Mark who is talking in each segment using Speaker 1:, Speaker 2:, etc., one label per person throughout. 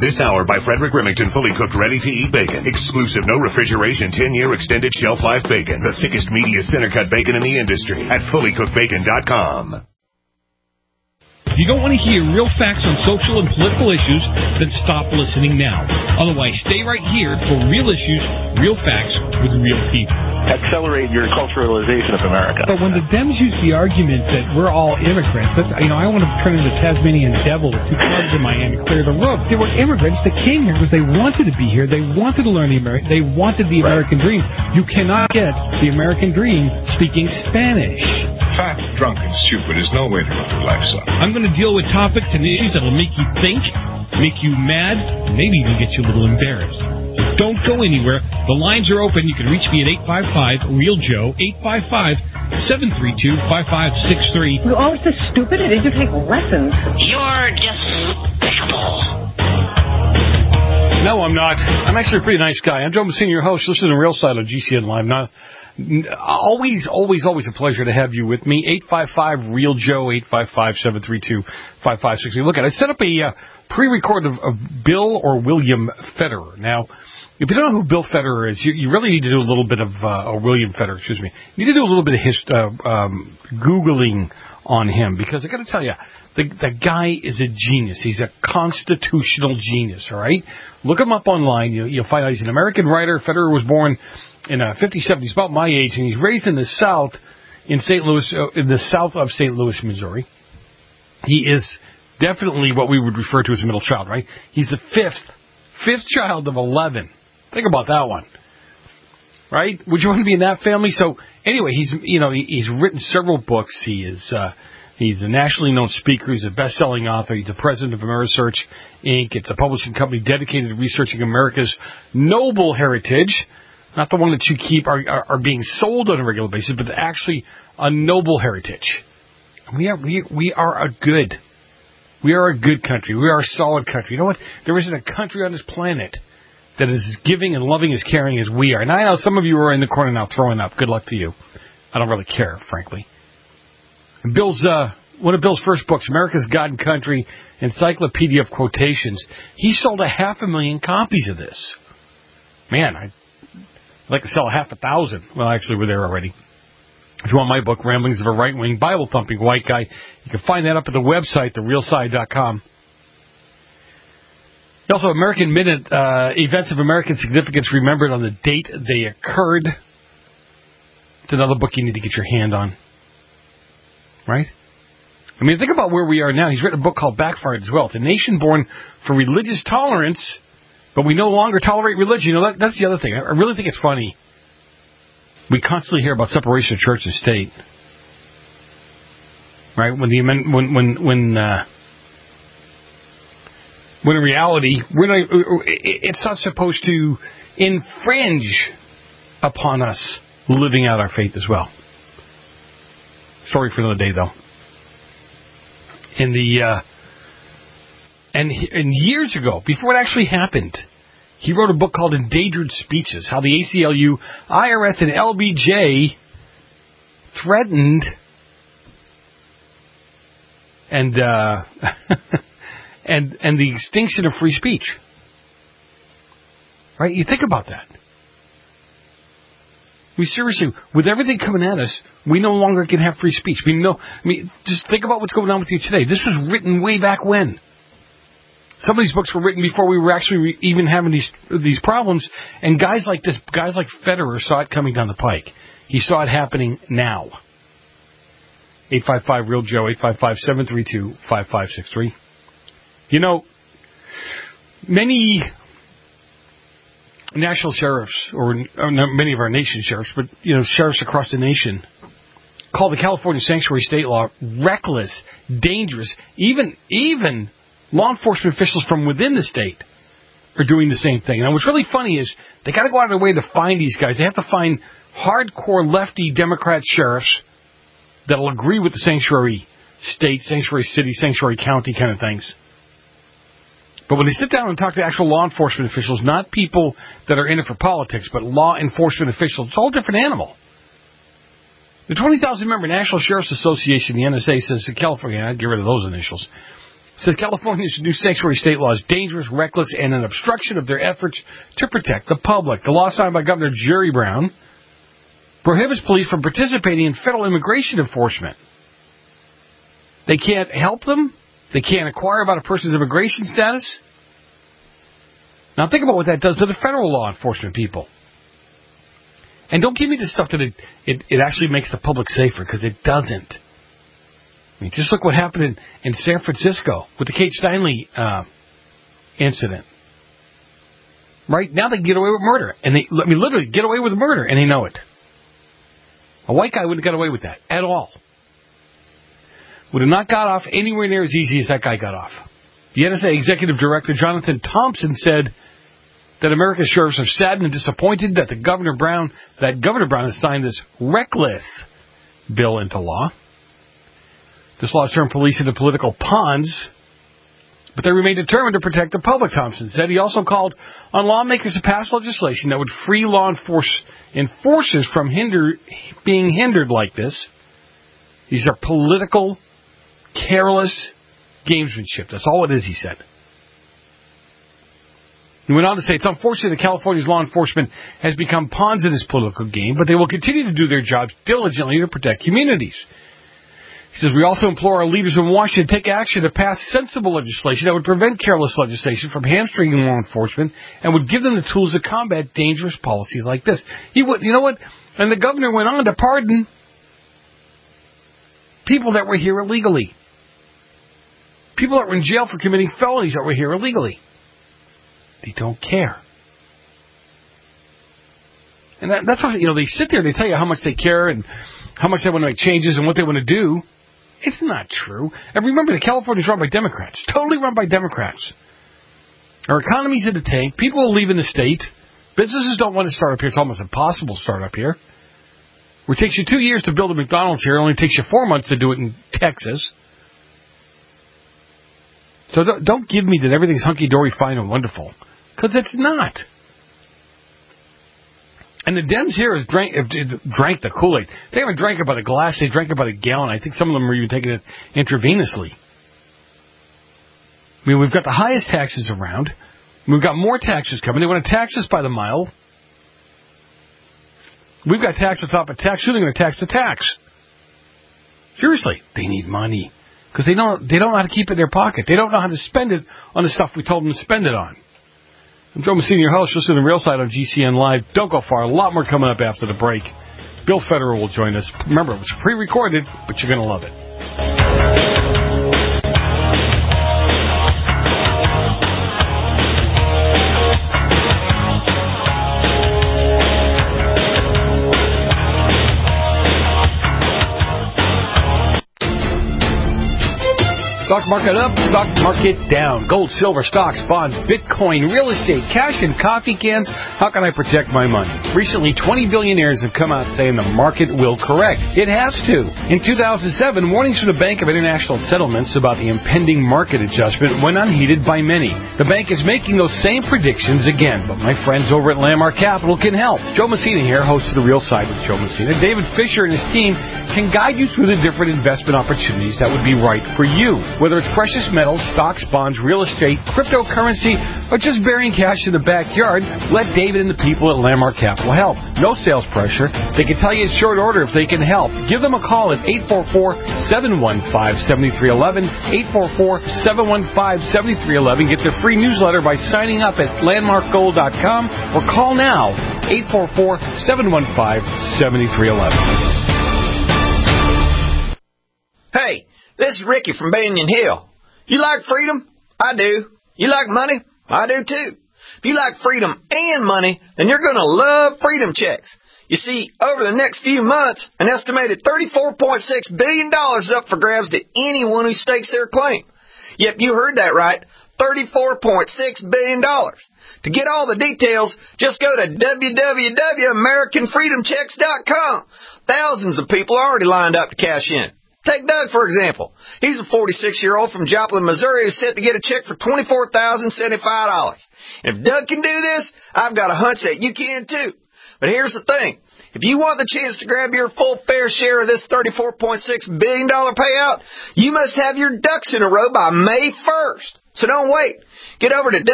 Speaker 1: This hour by Frederick Remington, fully cooked, ready-to-eat bacon. Exclusive, no refrigeration, 10-year extended shelf life bacon. The thickest, meatiest center-cut bacon in the industry at fullycookedbacon.com.
Speaker 2: If you don't want to hear real facts on social and political issues, then stop listening now. Otherwise, stay right here for real issues, real facts with real people.
Speaker 3: Accelerate your culturalization of America.
Speaker 4: But when the Dems use the argument that we're all immigrants, that's, I want to turn into Tasmanian devil with two clubs in Miami, clear the road. They were immigrants that came here because they wanted to be here. They wanted to learn they wanted the American dream. You cannot get the American dream speaking Spanish.
Speaker 5: Fat, drunk, and stupid is no way to live your life, son.
Speaker 2: I'm going to deal with topics and issues that will make you think, make you mad, and maybe even get you a little embarrassed. So don't go anywhere. The lines are open. You can reach me at 855-REAL-JOE, 855-732-5563.
Speaker 6: You're always so stupid. I need to take lessons.
Speaker 7: You're despicable.
Speaker 8: No, I'm not. I'm actually a pretty nice guy. I'm Joe Messina, your host. Listen to Real Side on GCN Live. Now, always a pleasure to have you with me. 855-REAL-JOE, 855-732-5563. Look, I set up a pre-record of Bill or William Federer. Now, if you don't know who Bill Federer is, you really need to do a little bit of, or William Federer, excuse me. You need to do a little bit of Googling on him, because I got to tell you, the guy is a genius. He's a constitutional genius, all right? Look him up online. You'll find out he's an American writer. Federer was born in 57. He's about my age, and he's raised in the South, in St. Louis, in the south of St. Louis, Missouri. He is definitely what we would refer to as a middle child, right? He's the fifth child of 11. Think about that one, right? Would you want to be in that family? So anyway, he's written several books. He's a nationally known speaker. He's a best-selling author. He's the president of Amerisearch Inc. It's a publishing company dedicated to researching America's noble heritage. Not the one that you keep are being sold on a regular basis, but actually a noble heritage. We are a good country. We are a solid country. You know what? There isn't a country on this planet that is as giving and loving as caring as we are. And I know some of you are in the corner now throwing up. Good luck to you. I don't really care, frankly. And one of Bill's first books, America's God and Country, Encyclopedia of Quotations, he sold 500,000 copies of this. Man, I'd like to sell 500,000. Well, actually, we're there already. If you want my book, Ramblings of a Right-Wing Bible-Thumping White Guy, you can find that up at the website, therealside.com. Also, American Minute, Events of American Significance Remembered on the Date They Occurred. It's another book you need to get your hand on. Right? I mean, think about where we are now. He's written a book called Backfired as well. It's a nation born for religious tolerance, but we no longer tolerate religion. That's the other thing. I really think it's funny. We constantly hear about separation of church and state, right? When in reality, it's not supposed to infringe upon us living out our faith as well. Story for another day, though. And years ago, before it actually happened, he wrote a book called Endangered Speeches, how the ACLU, IRS, and LBJ threatened and the extinction of free speech. Right? You think about that. Seriously, with everything coming at us, we no longer can have free speech. Just think about what's going on with you today. This was written way back when. Some of these books were written before we were actually even having these problems, and guys like Federer saw it coming down the pike. He saw it happening now. 855-REAL-JOE, 855-732-5563. Many national sheriffs, or not many of our nation sheriffs, but sheriffs across the nation, call the California sanctuary state law reckless, dangerous. Even law enforcement officials from within the state are doing the same thing. Now, what's really funny is they got to go out of their way to find these guys. They have to find hardcore lefty Democrat sheriffs that'll agree with the sanctuary state, sanctuary city, sanctuary county kind of things. But when they sit down and talk to actual law enforcement officials, not people that are in it for politics, but law enforcement officials, it's all a different animal. The 20,000-member National Sheriff's Association, the NSA, says in California, I'd get rid of those initials, says California's new sanctuary state law is dangerous, reckless, and an obstruction of their efforts to protect the public. The law signed by Governor Jerry Brown prohibits police from participating in federal immigration enforcement. They can't help them. They can't inquire about a person's immigration status. Now think about what that does to the federal law enforcement people. And don't give me the stuff that it actually makes the public safer, because it doesn't. I mean, just look what happened in San Francisco with the Kate Steinle incident. Right? Now they can get away with murder. And they literally get away with murder, and they know it. A white guy wouldn't have got away with that at all. Would have not got off anywhere near as easy as that guy got off. The NSA Executive Director Jonathan Thompson said that America's sheriffs are saddened and disappointed that Governor Brown has signed this reckless bill into law. This law has turned police into political pawns, but they remain determined to protect the public, Thompson said. He also called on lawmakers to pass legislation that would free law enforcers from being hindered like this. These are political, careless gamesmanship. That's all it is, he said. He went on to say, it's unfortunate that California's law enforcement has become pawns in this political game, but they will continue to do their jobs diligently to protect communities. He says, we also implore our leaders in Washington to take action to pass sensible legislation that would prevent careless legislation from hamstringing law enforcement and would give them the tools to combat dangerous policies like this. You know what? And the governor went on to pardon people that were here illegally. People that were in jail for committing felonies that were here illegally. They don't care. And that's what, they sit there, they tell you how much they care and how much they want to make changes and what they want to do. It's not true. And remember that California is run by Democrats. Totally run by Democrats. Our economy's in the tank. People are leaving the state. Businesses don't want to start up here. It's almost impossible to start up here. It takes you 2 years to build a McDonald's here. It only takes you 4 months to do it in Texas. So don't give me that everything's hunky-dory, fine and wonderful. Because it's not. And the Dems here drank the Kool-Aid. They haven't drank it by the glass. They drank it by the gallon. I think some of them are even taking it intravenously. I mean, we've got the highest taxes around. We've got more taxes coming. They want to tax us by the mile. We've got tax on top of tax. Who are they going to tax the tax? Seriously, they need money. Because they don't know how to keep it in their pocket. They don't know how to spend it on the stuff we told them to spend it on. I'm Joe Messina, your host. Listen to the Real Side on GCN Live. Don't go far. A lot more coming up after the break. Bill Federer will join us. Remember, it was pre-recorded, but you're going to love it. Stock market up, stock market down. Gold, silver, stocks, bonds, Bitcoin, real estate, cash, and coffee cans. How can I protect my money? Recently, 20 billionaires have come out saying the market will correct. It has to. In 2007, warnings from the Bank of International Settlements about the impending market adjustment went unheeded by many. The bank is making those same predictions again, but my friends over at Landmark Capital can help. Joe Messina here, host of The Real Side with Joe Messina. David Fisher and his team can guide you through the different investment opportunities that would be right for you. Whether it's precious metals, stocks, bonds, real estate, cryptocurrency, or just burying cash in the backyard, let David and the people at Landmark Capital help. No sales pressure. They can tell you in short order if they can help. Give them a call at 844-715-7311, 844-715-7311. Get their free newsletter by signing up at landmarkgold.com or call now, 844-715-7311.
Speaker 9: Hey, this is Ricky from Banyan Hill. You like freedom? I do. You like money? I do too. If you like freedom and money, then you're going to love Freedom Checks. You see, over the next few months, an estimated $34.6 billion is up for grabs to anyone who stakes their claim. Yep, you heard that right. $34.6 billion. To get all the details, just go to www.americanfreedomchecks.com. Thousands of people are already lined up to cash in. Take Doug, for example. He's a 46-year-old from Joplin, Missouri who's set to get a check for $24,075. And if Doug can do this, I've got a hunch that you can too. But here's the thing. If you want the chance to grab your full fair share of this $34.6 billion payout, you must have your ducks in a row by May 1st. So don't wait. Get over to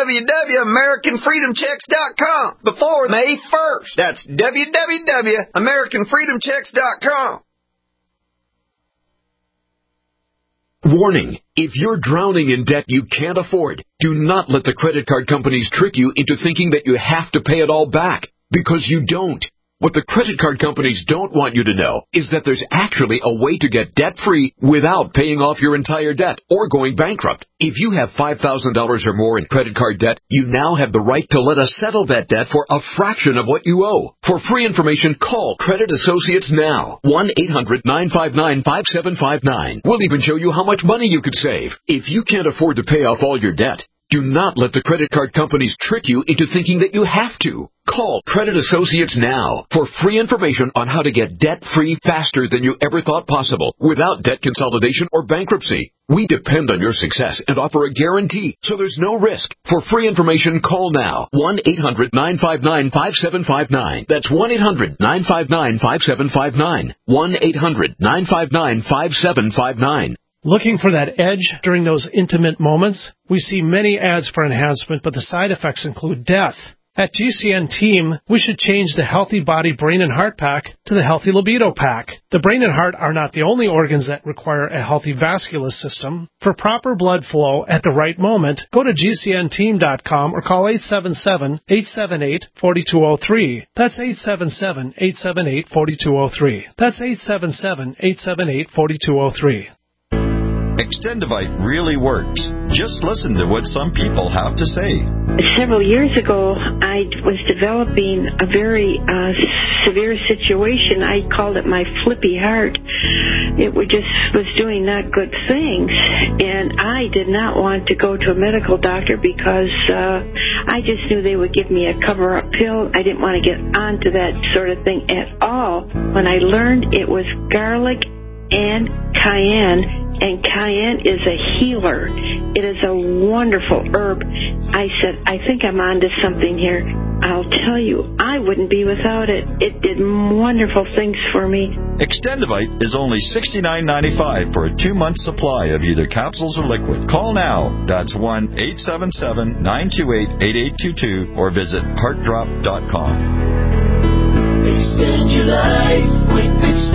Speaker 9: www.AmericanFreedomChecks.com before May 1st. That's www.AmericanFreedomChecks.com.
Speaker 10: Warning, if you're drowning in debt you can't afford, do not let the credit card companies trick you into thinking that you have to pay it all back, because you don't. What the credit card companies don't want you to know is that there's actually a way to get debt-free without paying off your entire debt or going bankrupt. If you have $5,000 or more in credit card debt, you now have the right to let us settle that debt for a fraction of what you owe. For free information, call Credit Associates now. 1-800-959-5759. We'll even show you how much money you could save. If you can't afford to pay off all your debt, do not let the credit card companies trick you into thinking that you have to. Call Credit Associates now for free information on how to get debt-free faster than you ever thought possible without debt consolidation or bankruptcy. We depend on your success and offer a guarantee, so there's no risk. For free information, call now. 1-800-959-5759. That's 1-800-959-5759. 1-800-959-5759.
Speaker 11: Looking for that edge during those intimate moments? We see many ads for enhancement, but the side effects include death. At GCN Team, we should change the Healthy Body, Brain, and Heart Pack to the Healthy Libido Pack. The brain and heart are not the only organs that require a healthy vascular system. For proper blood flow at the right moment, go to GCNteam.com or call 877-878-4203. That's 877-878-4203. That's 877-878-4203.
Speaker 12: Extendivite really works. Just listen to what some people have to say.
Speaker 13: Several years ago, I was developing a very severe situation. I called it my flippy heart. It was doing not good things, and I did not want to go to a medical doctor because I just knew they would give me a cover-up pill. I didn't want to get onto that sort of thing at all. When I learned it was garlic and cayenne, and cayenne is a healer. It is a wonderful herb. I said, I think I'm onto something here. I'll tell you, I wouldn't be without it. It did wonderful things for me.
Speaker 12: Extendivite is only $69.95 for a 2-month supply of either capsules or liquid. Call now. That's 1-877-928-8822 or visit heartdrop.com.
Speaker 14: Extend your life with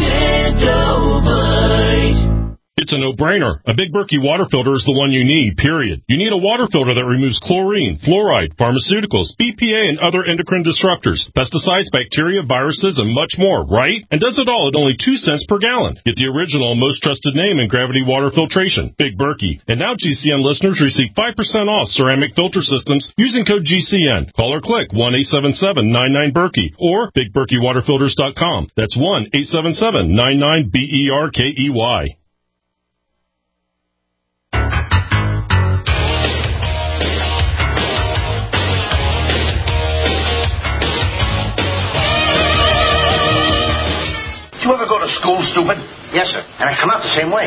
Speaker 14: Extendivite.
Speaker 15: It's a no-brainer. A Big Berkey water filter is the one you need, period. You need a water filter that removes chlorine, fluoride, pharmaceuticals, BPA, and other endocrine disruptors, pesticides, bacteria, viruses, and much more, right? And does it all at only 2 cents per gallon. Get the original, most trusted name in gravity water filtration, Big Berkey. And now GCN listeners receive 5% off ceramic filter systems using code GCN. Call or click 1-877-99-BERKEY or BigBerkeyWaterFilters.com. That's 1-877-99-BERKEY.
Speaker 16: Did you ever go to school, stupid? Yes, sir. And I come out the same way.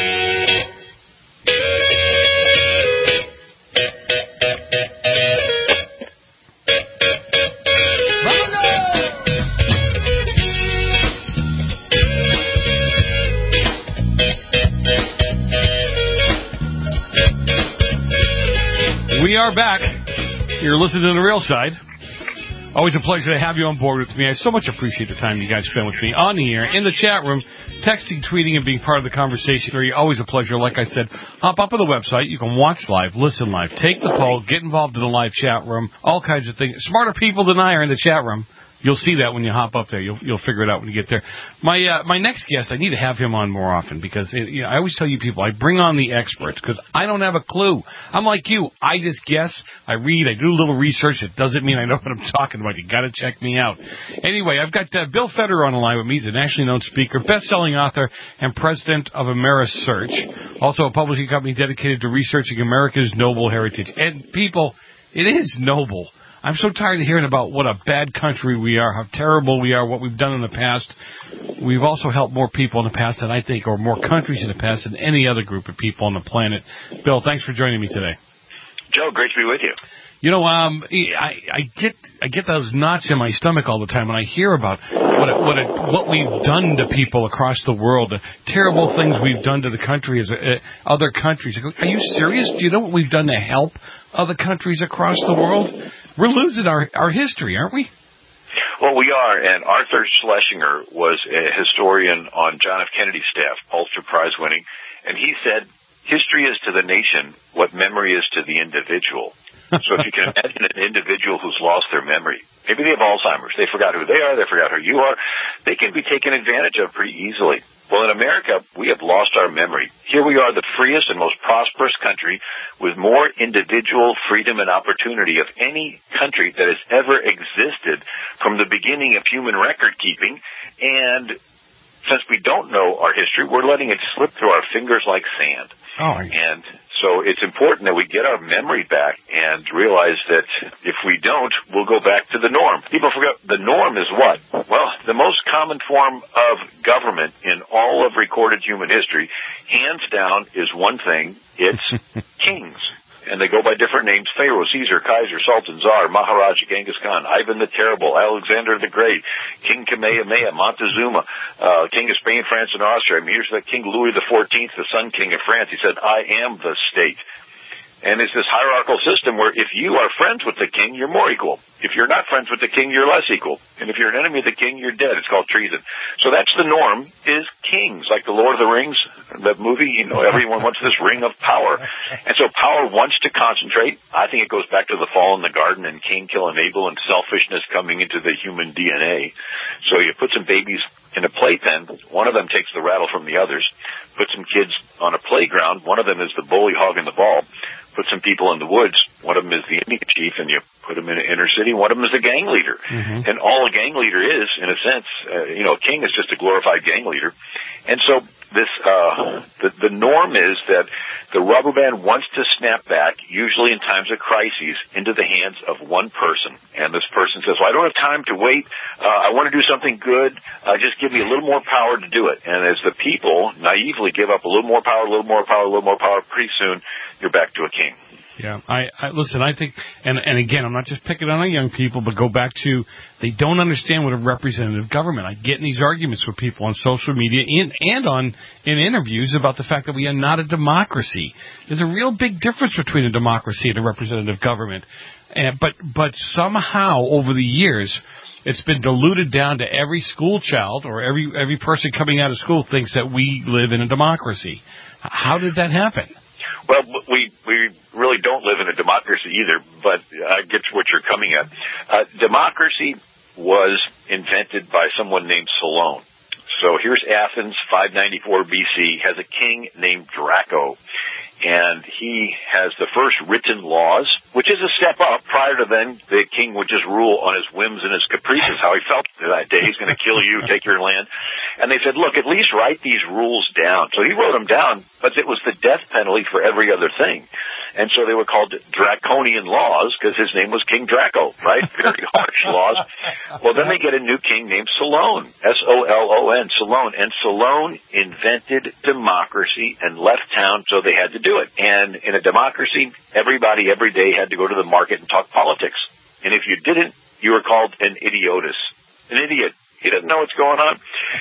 Speaker 2: We are back. You're listening to The Real Side. Always a pleasure to have you on board with me. I so much appreciate the time you guys spend with me on the air, in the chat room, texting, tweeting, and being part of the conversation. Always a pleasure. Like I said, hop up on the website. You can watch live, listen live, take the poll, get involved in the live chat room, all kinds of things. Smarter people than I are in the chat room. You'll see that when you hop up there. You'll figure it out when you get there. My next guest, I need to have him on more often because I always tell you people, I bring on the experts because I don't have a clue. I'm like you. I just guess. I read. I do a little research. It doesn't mean I know what I'm talking about. You got to check me out. Anyway, I've got Bill Federer on the line with me. He's a nationally known speaker, best-selling author, and president of AmeriSearch. Also a publishing company dedicated to researching America's noble heritage. And people, it is noble. I'm so tired of hearing about what a bad country we are, how terrible we are, what we've done in the past. We've also helped more people in the past than I think, or more countries in the past than any other group of people on the planet. Bill, thanks for joining me today.
Speaker 3: Joe, great to be with you.
Speaker 2: You know, I get those knots in my stomach all the time when I hear about what we've done to people across the world, the terrible things we've done to the country as other countries. I go, are you serious? Do you know what we've done to help other countries across the world? We're losing our history, aren't we?
Speaker 17: Well, we are, and Arthur Schlesinger was a historian on John F. Kennedy's staff, Pulitzer Prize winning, and he said, history is to the nation what memory is to the individual. So if you can imagine an individual who's lost their memory, maybe they have Alzheimer's, they forgot who they are, they forgot who you are, they can be taken advantage of pretty easily. Well, in America, we have lost our memory. Here we are, the freest and most prosperous country with more individual freedom and opportunity of any country that has ever existed from the beginning of human record keeping. And since we don't know our history, we're letting it slip through our fingers like sand. And so it's important that we get our memory back and realize that if we don't, we'll go back to the norm. People forget the norm is what? Well, the most common form of government in all of recorded human history, hands down, is one thing. It's kings. And they go by different names: Pharaoh, Caesar, Kaiser, Sultan, Tsar, Maharaja, Genghis Khan, Ivan the Terrible, Alexander the Great, King Kamehameha, Montezuma, King of Spain, France, and Austria. I mean, here's the King Louis XIV, the Sun King of France. He said, I am the state. And it's this hierarchical system where if you are friends with the king, you're more equal. If you're not friends with the king, you're less equal. And if you're an enemy of the king, you're dead. It's called treason. So that's the norm, is kings. Like the Lord of the Rings, that movie, you know, everyone wants this ring of power. And so power wants to concentrate. I think it goes back to the fall in the garden and Cain killing Abel and selfishness coming into the human DNA. So you put some babies in a playpen, one of them takes the rattle from the others. Put some kids on a playground, one of them is the bully hogging the ball. Put some people in the woods, one of them is the Indian chief, and you put them in an inner city, one of them is a gang leader. Mm-hmm. And all a gang leader is, in a sense, a king is just a glorified gang leader. And so this, the norm is that the rubber band wants to snap back, usually in times of crises, into the hands of one person. And this person says, well, I don't have time to wait. I want to do something good. Just give me a little more power to do it. And as the people naively give up a little more power, a little more power, a little more power, pretty soon you're back to a king.
Speaker 2: Yeah, listen, I think, and again, I'm not just picking on our young people, but go back to, they don't understand what a representative government. I get in these arguments with people on social media and in interviews about the fact that we are not a democracy. There's a real big difference between a democracy and a representative government. But somehow, over the years, it's been diluted down to every school child or every person coming out of school thinks that we live in a democracy. How did that happen?
Speaker 17: Well, we really don't live in a democracy either, but I get to what you're coming at. Democracy was invented by someone named Solon. So here's Athens, 594 BC, has a king named Draco. And he has the first written laws, which is a step up. Prior to then, the king would just rule on his whims and his caprices, how he felt that day. He's going to kill you, take your land. And they said, look, at least write these rules down. So he wrote them down, but it was the death penalty for every other thing. And so they were called draconian laws because his name was King Draco, right? Very harsh laws. Well, then they get a new king named Solon, S-O-L-O-N, Solon. And Solon invented democracy and left town, so they had to do it. And in a democracy, everybody every day had to go to the market and talk politics. And if you didn't, you were called an idiotus, an idiot. He doesn't know what's going on.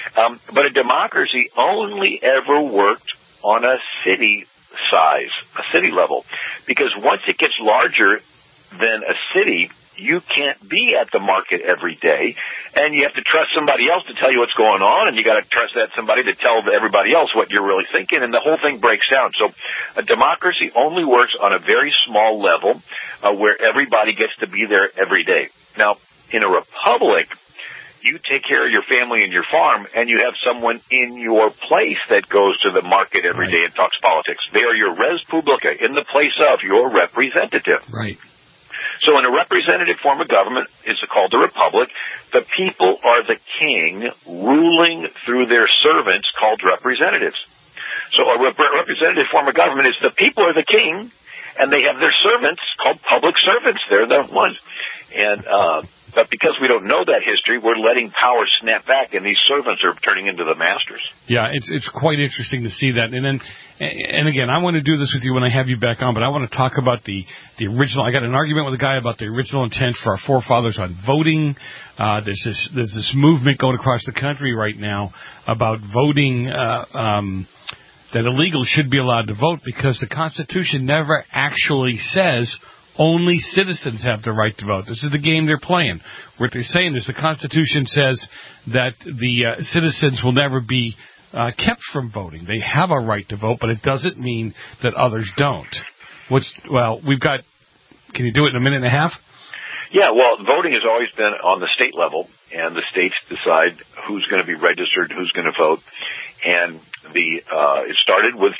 Speaker 17: But a democracy only ever worked on a city size, a city level. Because once it gets larger than a city, you can't be at the market every day, and you have to trust somebody else to tell you what's going on, and you got to trust that somebody to tell everybody else what you're really thinking, and the whole thing breaks down. So a democracy only works on a very small level where everybody gets to be there every day. Now, in a republic, you take care of your family and your farm, and you have someone in your place that goes to the market every day and talks politics. They are your res publica, in the place of your representative.
Speaker 2: Right.
Speaker 17: So in a representative form of government, it's called the republic. The people are the king ruling through their servants called representatives. So a representative form of government is the people are the king, and they have their servants called public servants. They're the ones. And But because we don't know that history, we're letting power snap back, and these servants are turning into the masters.
Speaker 2: Yeah, it's quite interesting to see that. And again, I want to do this with you when I have you back on, but I want to talk about the original. I got an argument with a guy about the original intent for our forefathers on voting. There's this movement going across the country right now about voting, that illegals should be allowed to vote because the Constitution never actually says only citizens have the right to vote. This is the game they're playing. What they're saying is the Constitution says that the citizens will never be kept from voting. They have a right to vote, but it doesn't mean that others don't. We've got... Can you do it in a minute and a half?
Speaker 17: Yeah, well, voting has always been on the state level, and the states decide who's going to be registered, who's going to vote. And it started with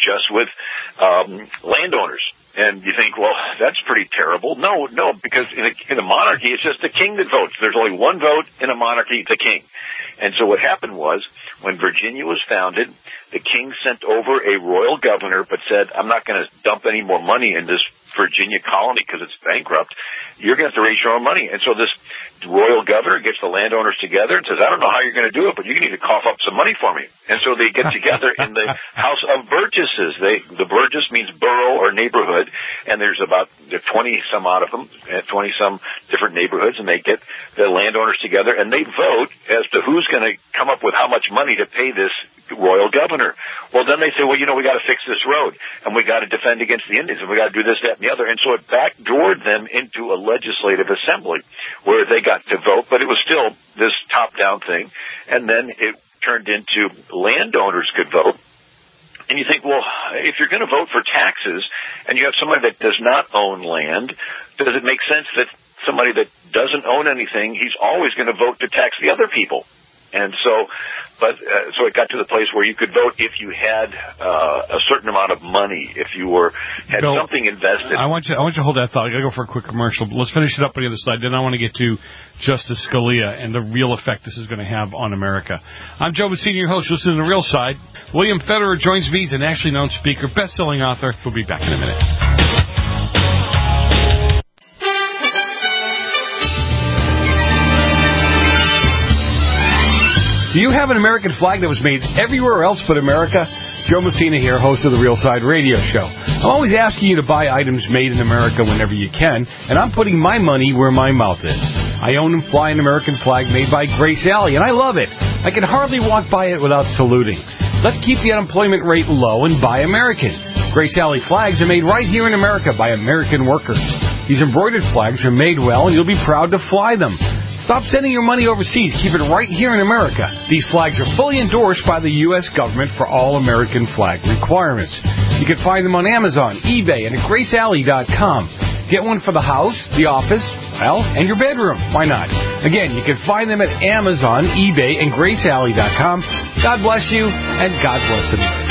Speaker 17: landowners. And you think, well, that's pretty terrible. No, because in a monarchy, it's just the king that votes. There's only one vote in a monarchy, the king. And so what happened was, when Virginia was founded, the king sent over a royal governor, but said, I'm not going to dump any more money in this Virginia colony because it's bankrupt. You're going to have to raise your own money. And so this royal governor gets the landowners together and says, I don't know how you're going to do it, but you need to cough up some money for me. And so they get together in the House of Burgesses. The Burgess means borough or neighborhood, and there's 20-some odd of them, 20-some different neighborhoods, and they get the landowners together, and they vote as to who's going to come up with how much money to pay this royal governor. Well, then they say, we got to fix this road, and we got to defend against the Indians, and we got to do this, that, and the other. And so it backdoored them into a legislative assembly where they got to vote, but it was still this top-down thing. And then it turned into landowners could vote. And you think, well, if you're going to vote for taxes and you have somebody that does not own land, does it make sense that somebody that doesn't own anything, he's always going to vote to tax the other people? And so it got to the place where you could vote if you had a certain amount of money, if you had
Speaker 2: Bill,
Speaker 17: something invested.
Speaker 2: I want you to hold that thought. I got to go for a quick commercial. But let's finish it up on the other side. Then I want to get to Justice Scalia and the real effect this is going to have on America. I'm Joe Bassini, your host. Listen to The Real Side. William Federer joins me. He's a nationally known speaker, best-selling author. We'll be back in a minute. Do you have an American flag that was made everywhere else but America? Joe Messina here, host of the Real Side Radio Show. I'm always asking you to buy items made in America whenever you can, and I'm putting my money where my mouth is. I own and fly an American flag made by Grace Alley, and I love it. I can hardly walk by it without saluting. Let's keep the unemployment rate low and buy American. Grace Alley flags are made right here in America by American workers. These embroidered flags are made well, and you'll be proud to fly them. Stop sending your money overseas. Keep it right here in America. These flags are fully endorsed by the U.S. government for all American flag requirements. You can find them on Amazon, eBay, and at GraceAlley.com. Get one for the house, the office, and your bedroom. Why not? Again, you can find them at Amazon, eBay, and GraceAlley.com. God bless you, and God bless America.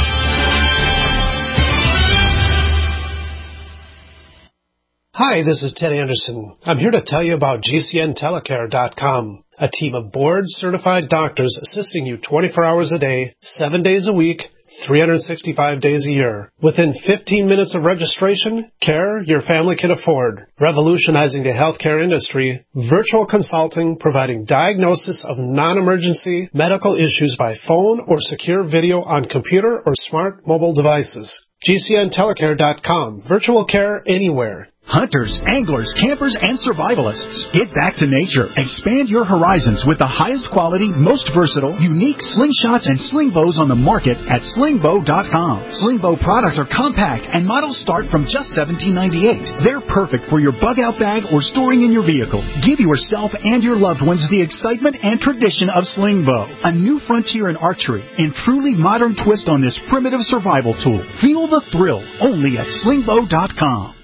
Speaker 11: Hi, this is Ted Anderson. I'm here to tell you about GCNTelecare.com, a team of board-certified doctors assisting you 24 hours a day, 7 days a week, 365 days a year. Within 15 minutes of registration, care your family can afford. Revolutionizing the healthcare industry, virtual consulting providing diagnosis of non-emergency medical issues by phone or secure video on computer or smart mobile devices. GCNTelecare.com. Virtual care anywhere.
Speaker 18: Hunters, anglers, campers, and survivalists. Get back to nature. Expand your horizons with the highest quality, most versatile, unique slingshots and sling bows on the market at slingbow.com. Slingbow products are compact and models start from just $17.98. They're perfect for your bug-out bag or storing in your vehicle. Give yourself and your loved ones the excitement and tradition of Slingbow, a new frontier in archery and truly modern twist on this primitive survival tool. Feel the thrill only at slingbow.com.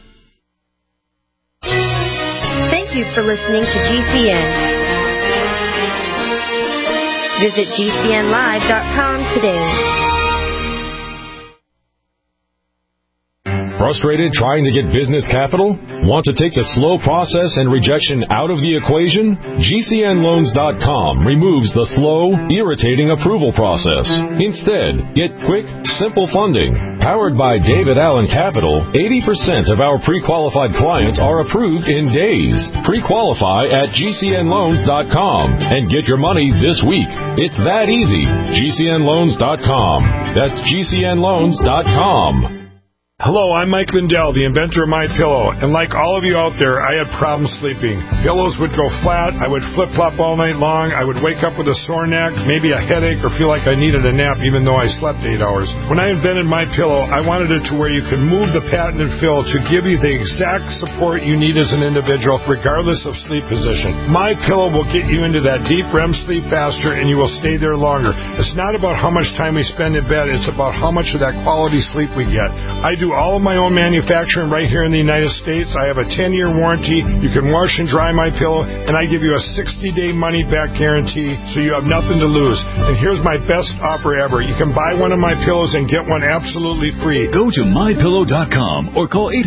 Speaker 19: Thank you for listening to GCN. Visit GCNlive.com today.
Speaker 20: Frustrated trying to get business capital? Want to take the slow process and rejection out of the equation? GCNloans.com removes the slow, irritating approval process. Instead, get quick, simple funding. Powered by David Allen Capital, 80% of our pre-qualified clients are approved in days. Pre-qualify at GCNloans.com and get your money this week. It's that easy. GCNloans.com. That's GCNloans.com.
Speaker 21: Hello, I'm Mike Lindell, the inventor of MyPillow, and like all of you out there, I had problems sleeping. Pillows would go flat, I would flip-flop all night long, I would wake up with a sore neck, maybe a headache, or feel like I needed a nap even though I slept 8 hours. When I invented MyPillow, I wanted it to where you could move the patented fill to give you the exact support you need as an individual, regardless of sleep position. MyPillow will get you into that deep REM sleep faster, and you will stay there longer. It's not about how much time we spend in bed, it's about how much of that quality sleep we get. I do all of my own manufacturing right here in the United States. I have a 10-year warranty. You can wash and dry my pillow, and I give you a 60-day money-back guarantee, so you have nothing to lose. And here's my best offer ever. You can buy one of my pillows and get one absolutely free.
Speaker 22: Go to MyPillow.com or call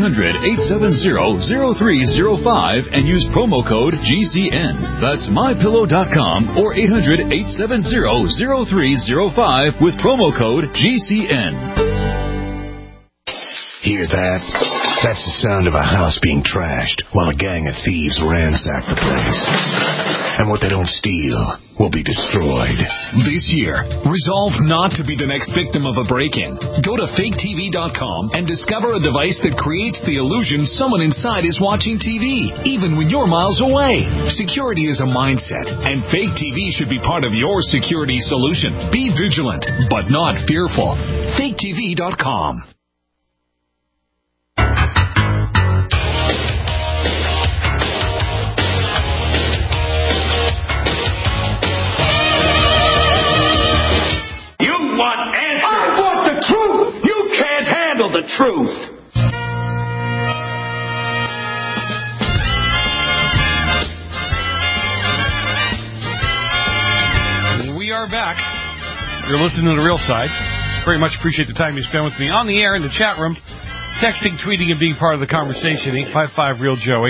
Speaker 22: 800-870-0305 and use promo code GCN. That's MyPillow.com or 800-870-0305 with promo code GCN.
Speaker 1: Hear that? That's the sound of a house being trashed while a gang of thieves ransack the place. And what they don't steal will be destroyed.
Speaker 23: This year, resolve not to be the next victim of a break-in. Go to faketv.com and discover a device that creates the illusion someone inside is watching TV, even when you're miles away. Security is a mindset, and Fake TV should be part of your security solution. Be vigilant, but not fearful. faketv.com.
Speaker 24: The truth.
Speaker 2: We are back. You're listening to The Real Side. Very much appreciate the time you spend with me on the air in the chat room. Texting, tweeting, and being part of the conversation. 855-REAL-JOE,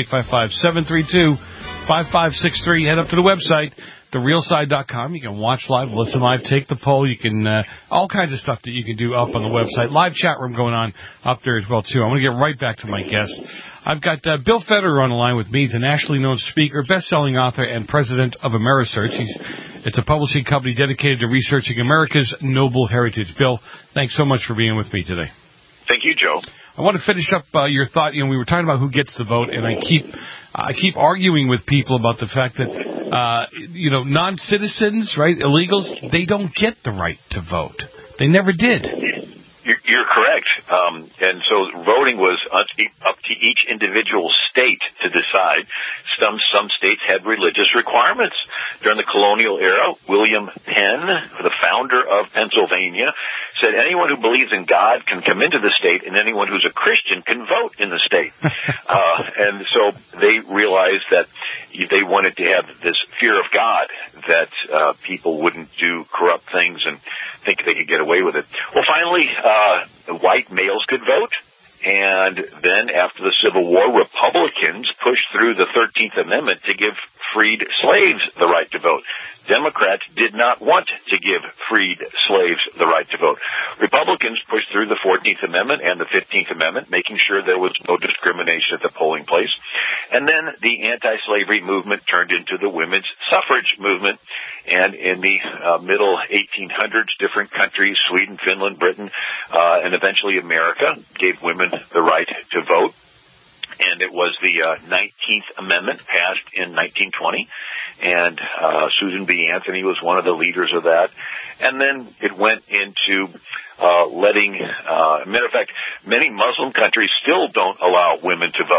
Speaker 2: 855-732-5563. Head up to the website, therealside.com. You can watch live, listen live, take the poll. You can, all kinds of stuff that you can do up on the website. Live chat room going on up there as well, too. I'm going to get right back to my guest. I've got Bill Federer on the line with me. He's a nationally known speaker, best-selling author, and president of Amerisearch. It's a publishing company dedicated to researching America's noble heritage. Bill, thanks so much for being with me today.
Speaker 17: Thank you, Joe.
Speaker 2: I want to finish up your thought. You know, we were talking about who gets the vote, and I keep arguing with people about the fact that non-citizens, right, illegals, they don't get the right to vote. They never did.
Speaker 17: You're correct. And so voting was up to each individual state to decide. Some states had religious requirements. During the colonial era, William Penn, the founder of Pennsylvania, said anyone who believes in God can come into the state, and anyone who's a Christian can vote in the state. And so they realized that they wanted to have this fear of God, that people wouldn't do corrupt things and think they could get away with it. Well, finally, white males could vote. And then after the Civil War, Republicans pushed through the 13th Amendment to give freed slaves the right to vote. Democrats did not want to give freed slaves the right to vote. Republicans pushed through the 14th Amendment and the 15th Amendment, making sure there was no discrimination at the polling place. And then the anti-slavery movement turned into the women's suffrage movement. And in the middle 1800s, different countries, Sweden, Finland, Britain, and eventually America, gave women the right to vote. And it was the 19th Amendment passed in 1920, and Susan B. Anthony was one of the leaders of that. And then it went into matter of fact, many Muslim countries still don't allow women to vote.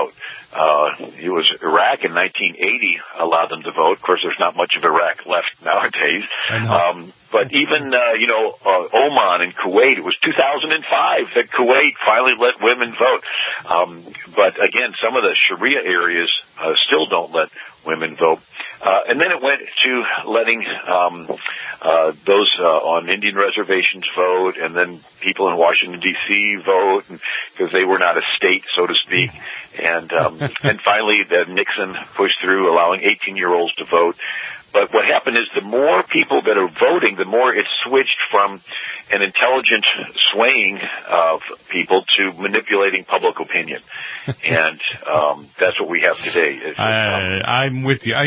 Speaker 17: It was Iraq in 1980 allowed them to vote. Of course, there's not much of Iraq left nowadays. But even, Oman and Kuwait, it was 2005 that Kuwait finally let women vote. But again, some of the Sharia areas still don't let women vote. And then it went to letting those on Indian reservations vote, and then people in Washington, D.C. vote, because they were not a state, so to speak. And finally, Nixon pushed through allowing 18-year-olds to vote. But what happened is the more people that are voting, the more it switched from an intelligent swaying of people to manipulating public opinion. And that's what we have today.
Speaker 2: I'm with you.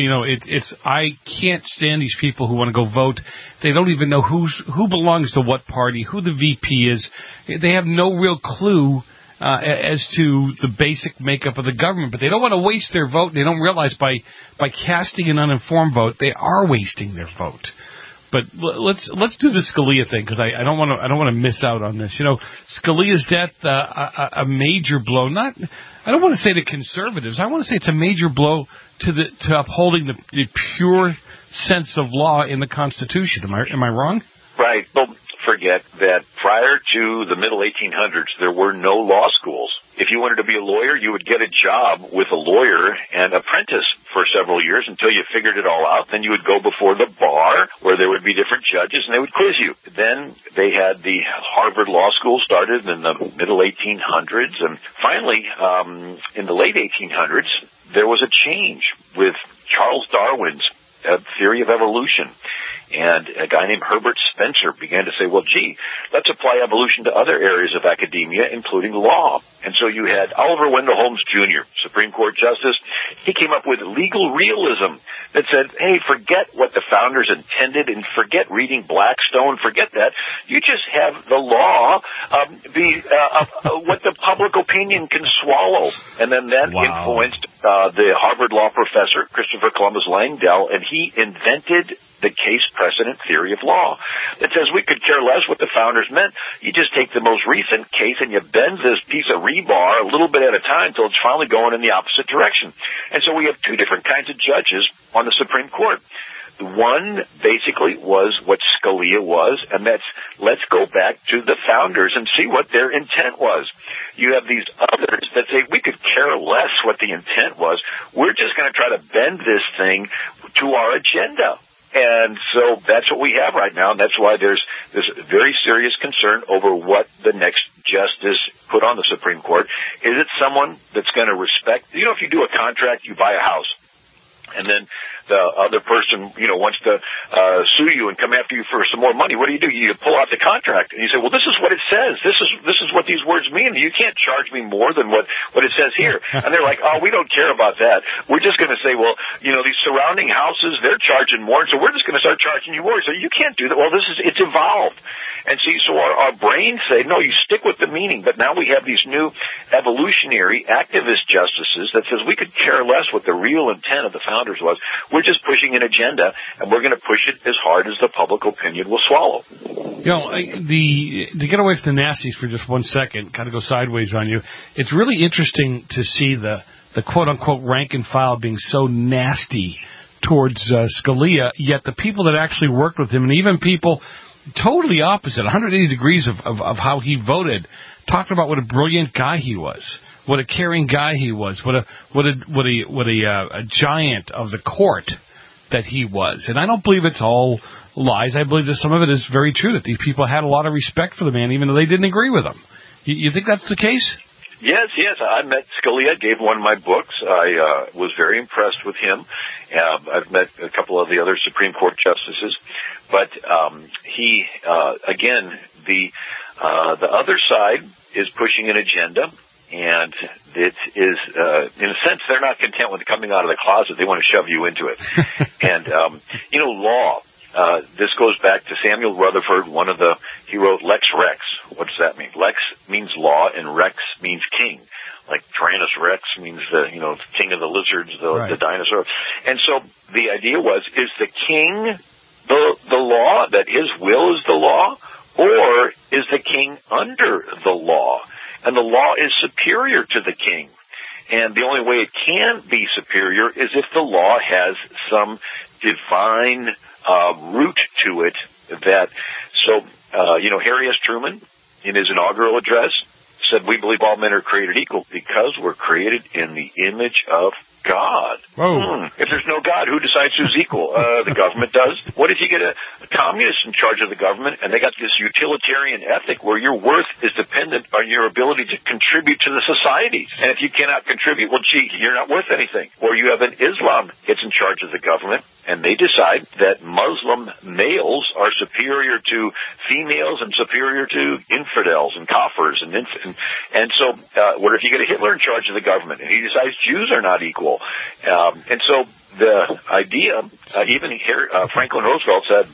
Speaker 2: I can't stand these people who want to go vote. They don't even know who belongs to what party, who the VP is. They have no real clue as to the basic makeup of the government, but they don't want to waste their vote. They don't realize by casting an uninformed vote, they are wasting their vote. But let's do the Scalia thing, because I don't want to miss out on this. Scalia's death, a major blow. I don't want to say to conservatives. I want to say it's a major blow to upholding the pure sense of law in the Constitution. Am I wrong?
Speaker 17: Right. Well, forget that prior to the middle 1800s, there were no law schools. If you wanted to be a lawyer, you would get a job with a lawyer and apprentice for several years until you figured it all out. Then you would go before the bar, where there would be different judges, and they would quiz you. Then they had the Harvard Law School started in the middle 1800s, and finally, in the late 1800s, there was a change with Charles Darwin's theory of evolution. And a guy named Herbert Spencer began to say, well, gee, let's apply evolution to other areas of academia, including law. And so you had Oliver Wendell Holmes Jr., Supreme Court Justice. He came up with legal realism that said, hey, forget what the founders intended and forget reading Blackstone. Forget that. You just have the law be what the public opinion can swallow. And then that influenced the Harvard law professor, Christopher Columbus Langdell, and he invented the case precedent theory of law that says we could care less what the founders meant. You just take the most recent case and you bend this piece of rebar a little bit at a time until it's finally going in the opposite direction. And so we have two different kinds of judges on the Supreme Court. One basically was what Scalia was, and that's let's go back to the founders and see what their intent was. You have these others that say we could care less what the intent was. We're just going to try to bend this thing to our agenda. And so that's what we have right now, and that's why there's this very serious concern over what the next justice put on the Supreme Court. Is it someone that's going to respect, if you do a contract, you buy a house, and then the other person, wants to sue you and come after you for some more money. What do? You pull out the contract and you say, well, this is what it says. This is what these words mean. You can't charge me more than what it says here. And they're like, oh, we don't care about that. We're just going to say, well, these surrounding houses, they're charging more, so we're just going to start charging you more. So you can't do that. Well, it's evolved. And see, so our brains say, no, you stick with the meaning. But now we have these new evolutionary activist justices that says we could care less what the real intent of the founders was. We're just pushing an agenda, and we're going to push it as hard as the public opinion will swallow.
Speaker 2: To get away from the nasties for just 1 second, kind of go sideways on you, it's really interesting to see the quote-unquote rank and file being so nasty towards Scalia, yet the people that actually worked with him, and even people totally opposite, 180 degrees of how he voted, talked about what a brilliant guy he was. What a caring guy he was. What a giant of the court that he was. And I don't believe it's all lies. I believe that some of it is very true, that these people had a lot of respect for the man, even though they didn't agree with him. You think that's the case?
Speaker 17: Yes. I met Scalia, gave one of my books. I was very impressed with him. I've met a couple of the other Supreme Court justices. But he, again, the other side is pushing an agenda. And it is, in a sense, they're not content with coming out of the closet. They want to shove you into it. And, law, this goes back to Samuel Rutherford, he wrote Lex Rex. What does that mean? Lex means law, and Rex means king. Like Tyrannus Rex means the king of the lizards, the dinosaur. And so the idea was, is the king the law, that his will is the law, or is the king under the law? And the law is superior to the king. And the only way it can be superior is if the law has some divine root to it. Harry S. Truman, in his inaugural address, said, "We believe all men are created equal because we're created in the image of God."
Speaker 2: Whoa.
Speaker 17: If there's no God, who decides who's equal? The government does. What if you get a communist in charge of the government, and they got this utilitarian ethic where your worth is dependent on your ability to contribute to the society? And if you cannot contribute, well, gee, you're not worth anything. Or you have an Islam gets in charge of the government, and they decide that Muslim males are superior to females and superior to infidels and kafirs. And so what if you get a Hitler in charge of the government, and he decides Jews are not equal? And so the idea, even here, Franklin Roosevelt said,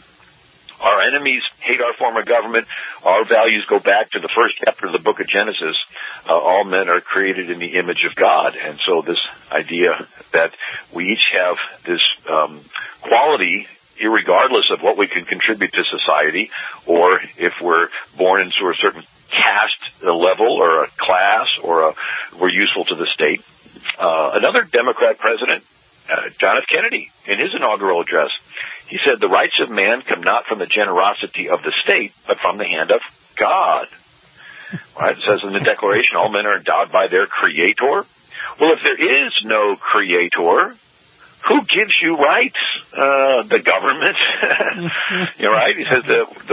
Speaker 17: our enemies hate our form of government. Our values go back to the first chapter of the book of Genesis. All men are created in the image of God. And so this idea that we each have this quality, irregardless of what we can contribute to society, or if we're born into a certain caste level or a class, or we're useful to the state. Another Democrat president, John F. Kennedy, in his inaugural address, he said, "The rights of man come not from the generosity of the state, but from the hand of God." Right? It says in the Declaration, all men are endowed by their Creator. Well, if there is no Creator, who gives you rights? The government. You're right. He says,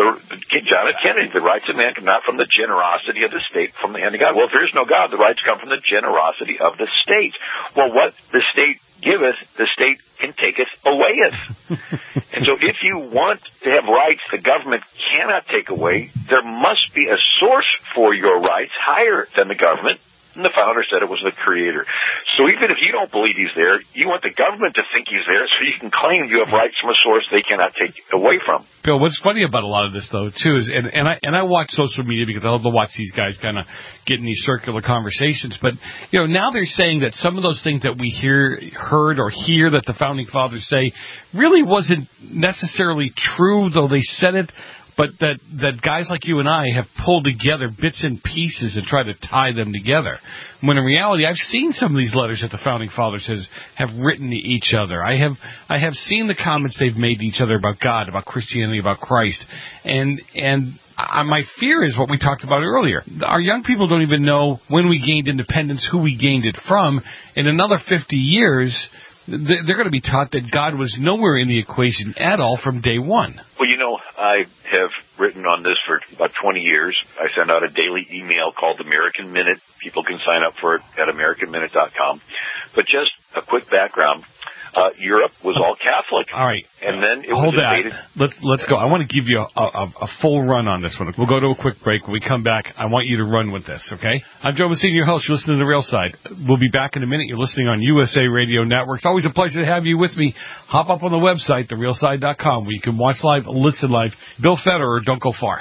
Speaker 17: John F. Kennedy, the rights of man come not from the generosity of the state, from the hand of God. Well, if there is no God, the rights come from the generosity of the state. Well, what the state giveth, the state can taketh awayeth. And so if you want to have rights the government cannot take away, there must be a source for your rights higher than the government. And the founder said it was the Creator. So even if you don't believe he's there, you want the government to think he's there so you can claim you have rights from a source they cannot take away from.
Speaker 2: Bill, what's funny about a lot of this, though, too, is, and I watch social media because I love to watch these guys kind of get in these circular conversations, but, now they're saying that some of those things that we heard that the Founding Fathers say really wasn't necessarily true, though they said it, but that guys like you and I have pulled together bits and pieces and tried to tie them together. When in reality, I've seen some of these letters that the Founding Fathers have written to each other. I have seen the comments they've made to each other about God, about Christianity, about Christ. And my fear is what we talked about earlier. Our young people don't even know when we gained independence, who we gained it from. In another 50 years, they're going to be taught that God was nowhere in the equation at all from day one.
Speaker 17: Well, I have written on this for about 20 years. I send out a daily email called American Minute. People can sign up for it at AmericanMinute.com. But just a quick background. Europe was all Catholic.
Speaker 2: All right.
Speaker 17: And then it
Speaker 2: Hold
Speaker 17: was invaded.
Speaker 2: That. Let's go. I want to give you a full run on this one. We'll go to a quick break. When we come back, I want you to run with this, okay? I'm Joe Messina, your host. You're listening to The Real Side. We'll be back in a minute. You're listening on USA Radio Network. It's always a pleasure to have you with me. Hop up on the website, TheRealSide.com, where you can watch live, listen live. Bill Federer, don't go far.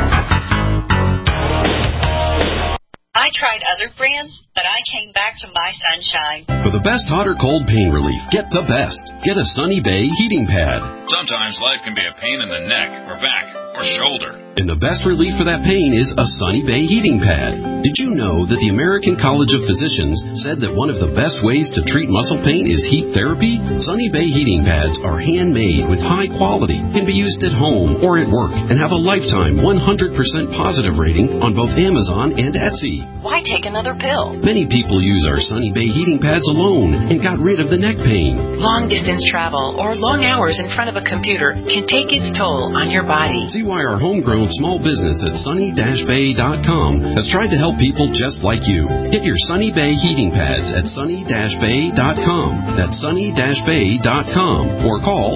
Speaker 4: I tried other brands, but I came back to My Sunshine.
Speaker 5: For the best hot or cold pain relief, get the best. Get a Sunny Bay heating pad.
Speaker 6: Sometimes life can be a pain in the neck or back or shoulder.
Speaker 5: And the best relief for that pain is a Sunny Bay heating pad. Did you know that the American College of Physicians said that one of the best ways to treat muscle pain is heat therapy? Sunny Bay heating pads are handmade with high quality, can be used at home or at work, and have a lifetime 100% positive rating on both Amazon and Etsy.
Speaker 4: Why take another pill?
Speaker 5: Many people use our Sunny Bay heating pads alone and got rid of the neck pain.
Speaker 4: Long distance travel or long hours in front of a computer can take its toll on your body.
Speaker 5: See why our homegrown small business at sunny-bay.com has tried to help people just like you. Get your Sunny Bay heating pads at sunny-bay.com. That's sunny-bay.com or call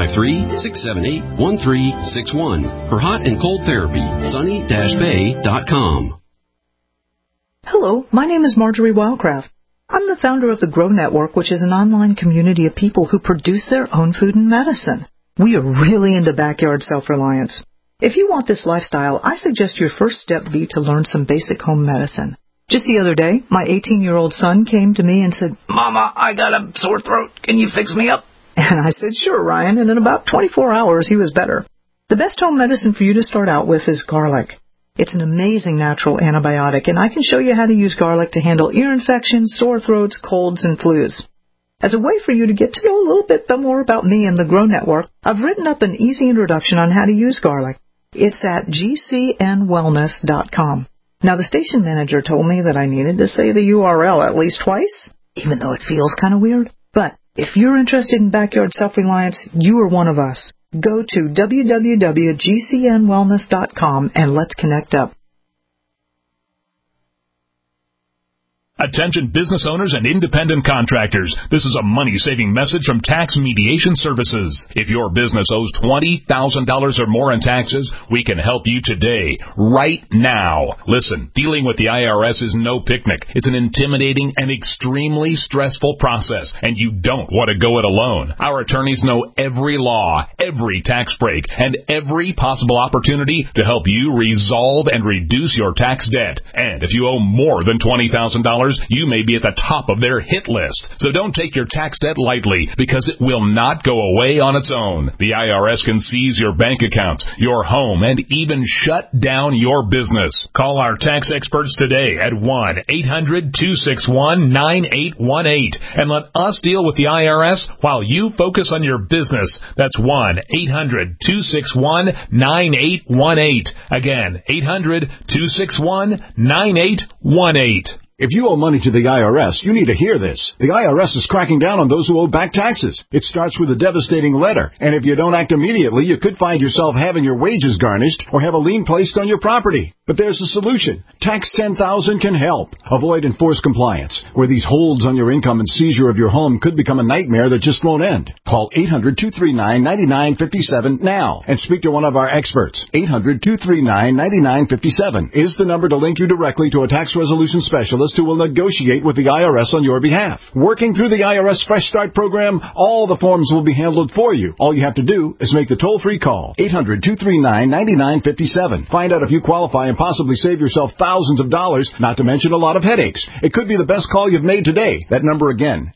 Speaker 5: 253-678-1361 for hot and cold therapy. sunny-bay.com.
Speaker 7: Hello, my name is Marjorie Wildcraft. I'm the founder of the Grow Network, which is an online community of people who produce their own food and medicine. We are really into backyard self-reliance. If you want this lifestyle, I suggest your first step be to learn some basic home medicine. Just the other day, my 18-year-old son came to me and said, "Mama, I got a sore throat. Can you fix me up?" And I said, "Sure, Ryan," and in about 24 hours, he was better. The best home medicine for you to start out with is garlic. It's an amazing natural antibiotic, and I can show you how to use garlic to handle ear infections, sore throats, colds, and flus. As a way for you to get to know a little bit more about me and the Grow Network, I've written up an easy introduction on how to use garlic. It's at gcnwellness.com. Now, the station manager told me that I needed to say the URL at least twice, even though it feels kind of weird. But if you're interested in backyard self-reliance, you are one of us. Go to www.gcnwellness.com and let's connect up.
Speaker 8: Attention business owners and independent contractors. This is a money-saving message from Tax Mediation Services. If your business owes $20,000 or more in taxes, we can help you today, right now. Listen, dealing with the IRS is no picnic. It's an intimidating and extremely stressful process, and you don't want to go it alone. Our attorneys know every law, every tax break, and every possible opportunity to help you resolve and reduce your tax debt. And if you owe more than $20,000, you may be at the top of their hit list. So don't take your tax debt lightly, because it will not go away on its own. The IRS can seize your bank accounts, your home, and even shut down your business. Call our tax experts today at 1-800-261-9818 and let us deal with the IRS while you focus on your business. That's 1-800-261-9818. Again, 800-261-9818.
Speaker 9: If you owe money to the IRS, you need to hear this. The IRS is cracking down on those who owe back taxes. It starts with a devastating letter, and if you don't act immediately, you could find yourself having your wages garnished or have a lien placed on your property. But there's a solution. Tax 10,000 can help. Avoid enforced compliance, where these holds on your income and seizure of your home could become a nightmare that just won't end. Call 800-239-9957 now and speak to one of our experts. 800-239-9957 is the number to link you directly to a tax resolution specialist who will negotiate with the IRS on your behalf. Working through the IRS Fresh Start program, all the forms will be handled for you. All you have to do is make the toll-free call. 800-239-9957. Find out if you qualify and possibly save yourself thousands of dollars, not to mention a lot of headaches. It could be the best call you've made today. That number again,